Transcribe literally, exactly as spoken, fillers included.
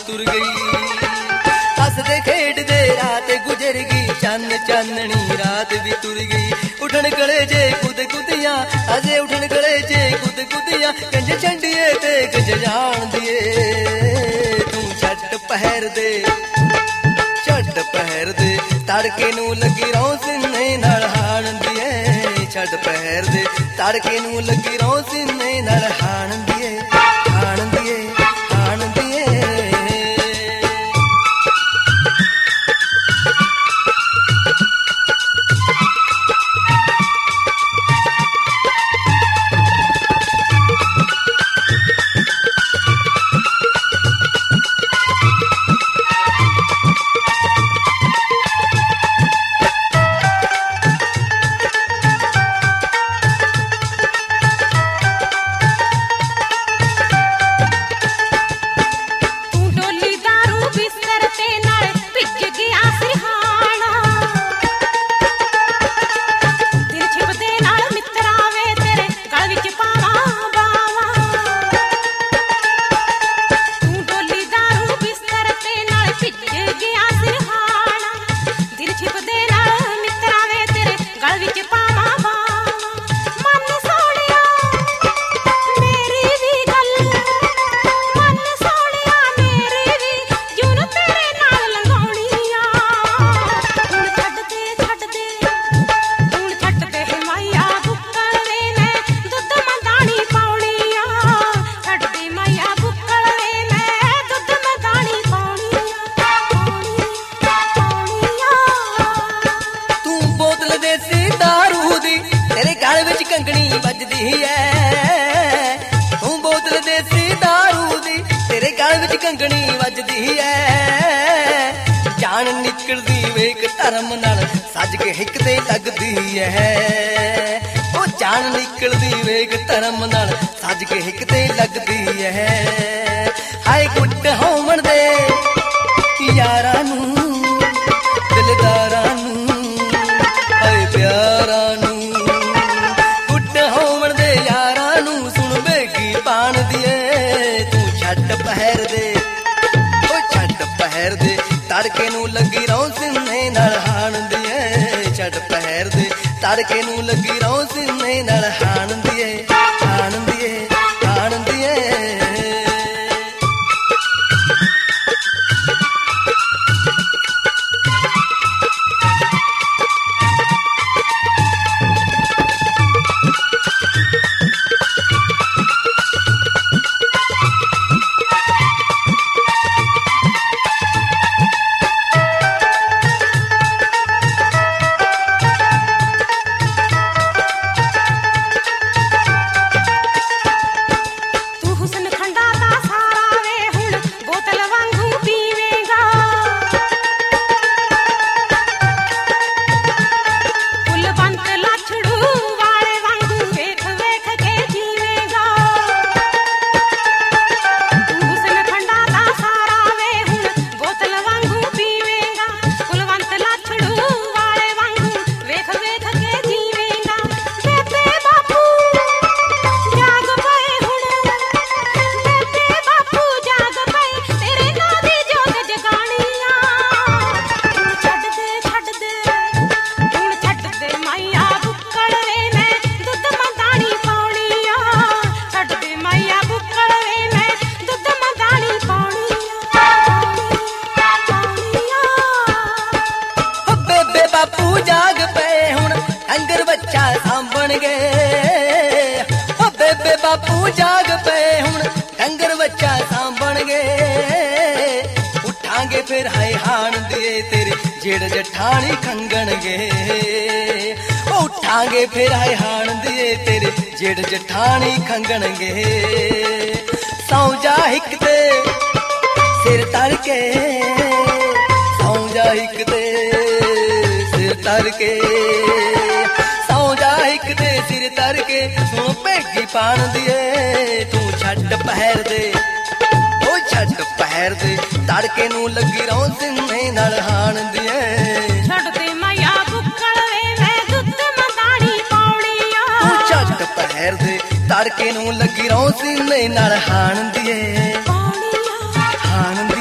तुर गई। हसदे खेडदे रात गुजर गई, चन्न चाननी रात भी तुर गई। उठन गले जे कुद कुदियां, अजे उठन गले जे कुद कुदियां, कंज छंडिए ते गज जान दिए। तू छट पहर दे, छट पहर दे, तड़के नू लगी रोशनी नाल हाण दिए। छट पहर दे, तड़के नू लगी रोशनी नाल हाण दिए, हाण दिए, हाण दिए। कंगनी बजदी है, तू बोतल देसी दारू दी, तेरे गल विच कंगनी बजदी है। जान निकलदी वेख धर्म नाल सज के हिक ते लगदी है। ओ जान निकलदी वेख धर्म नाल सज के हिक ते लगदी है। हाय गुट होवन दे यारां नू, दिलदारां नू, हाय प्यारां नू। पहर दे, ओ छट पहर दे, तड़के नू लगी रोशनी नाल हाण दिए। छट पहर दे, तड़के नू लगी रोशनी नाल हाण दिए, हाण दिए, हाण दिए। बापू जाग पे हुण डंगर बच्चा सांभण गे। उठांगे फिर हाय हाण दिए तेरे जेड़ जठानी खंगण गे। उठांगे फिर हाय हाण दिए तेरे जेड़ जठानी खंगण गे। सौ जा हिक ते सिर तर के, सौ जा हिक ते सिर तर के, सौ जा हिक ते सिर तर के। सुन भेगी पान दिए तू छट पहर दे, ओ छट पहर दे, तड़के नू लगी रोशनी नाल हाण दिए। छट दे मैया बुक्कल वे मैं दुध मदानी पौड़िया। तू छट पहर दे, तड़के नू लगी रोशनी नाल हाण दिए, हाण